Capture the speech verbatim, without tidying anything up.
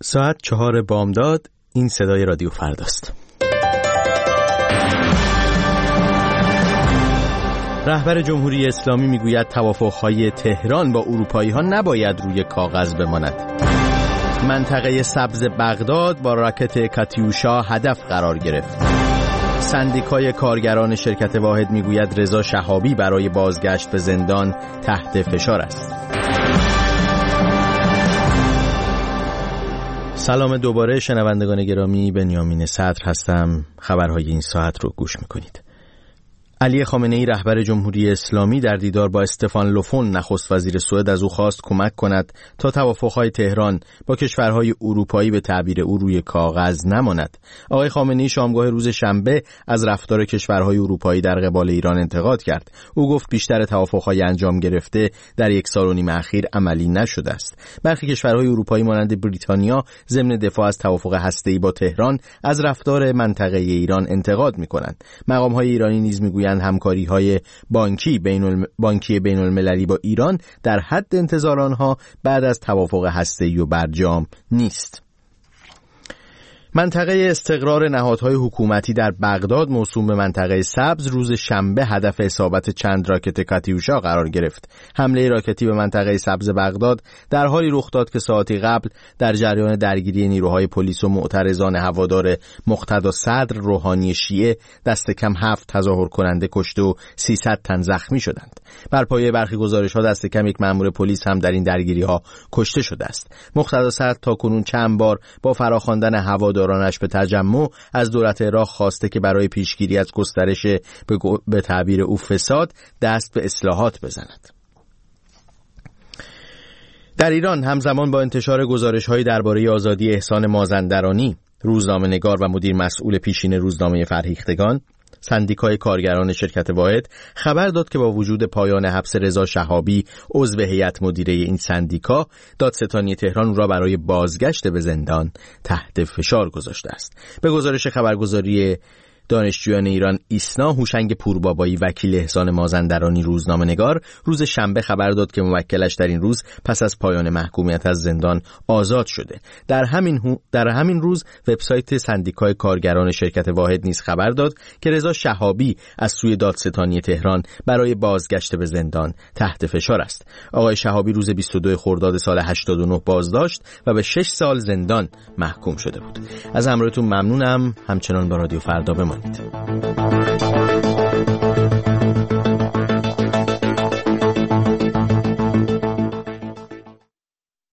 ساعت چهار بامداد. این صدای رادیو فرداست. رهبر جمهوری اسلامی میگوید توافق‌های تهران با اروپایی‌ها نباید روی کاغذ بماند. منطقه سبز بغداد با راکت کاتیوشا هدف قرار گرفت. سندیکای کارگران شرکت واحد میگوید رضا شهابی برای بازگشت به زندان تحت فشار است. سلام دوباره شنوندگان گرامی، بنیامین صدر هستم. خبرهای این ساعت رو گوش میکنید. علی خامنه‌ای رهبر جمهوری اسلامی در دیدار با استفان لوفون نخست وزیر سوئد از او خواست کمک کند تا توافق‌های تهران با کشورهای اروپایی به تعبیر او روی کاغذ نماند. آقای خامنه‌ای شامگاه روز شنبه از رفتار کشورهای اروپایی در قبال ایران انتقاد کرد. او گفت بیشتر توافق‌های انجام گرفته در یک سال و نیم اخیر عملی نشده است. برخی کشورهای اروپایی مانند بریتانیا ضمن دفاع از توافق هسته‌ای با تهران از رفتار منطقه ایران انتقاد می‌کنند. مقام‌های ایرانی نیز می‌گویند همکاری‌های بانکی بین الم... بانکی بین‌المللی با ایران در حد انتظار آنها بعد از توافق هسته‌ای و برجام نیست. منطقه استقرار نهادهای حکومتی در بغداد موسوم به منطقه سبز روز شنبه هدف اصابت چند راکت کاتیوشا قرار گرفت. حمله راکتی به منطقه سبز بغداد در حالی رخ داد که ساعتی قبل در جریان درگیری نیروهای پلیس و معترضان هوادار مقتدا صدر روحانی شیعه دست کم هفت تظاهر کننده کشته و سیصد تن زخمی شدند. بر پایه برخی گزارش‌ها دست کم یک مأمور پلیس هم در این درگیری‌ها کشته شده است. مقتدا صدر تاکنون چند بار با فراخواندن هوادار دارانش به تجمع از دولت عراق خواسته که برای پیشگیری از گسترش به, به تعبیر او فساد دست به اصلاحات بزند. در ایران همزمان با انتشار گزارش‌های درباره آزادی احسان مازندرانی، روزنامه‌نگار و مدیر مسئول پیشین روزنامه فرهیختگان، سندیکای کارگران شرکت واحد خبر داد که با وجود پایان حبس رضا شهابی عضو هیئت مدیره این سندیکا، دادستانی تهران او را برای بازگشت به زندان تحت فشار گذاشته است. به گزارش خبرگزاری دانشجویان ایران ایسنا، هوشنگ پوربابایی وکیل احسان مازندرانی روزنامه‌نگار روز شنبه خبر داد که موکلش در این روز پس از پایان محکومیت از زندان آزاد شده. در همین در همین روز وبسایت سندیکای کارگران شرکت واحد نیز خبر داد که رضا شهابی از سوی دادستانی تهران برای بازگشت به زندان تحت فشار است. آقای شهابی روز بیست و دو خرداد سال هشتاد و نه بازداشت و به شش سال زندان محکوم شده بود. از همراهتون ممنونم. همچنان با رادیو فردا بمانید.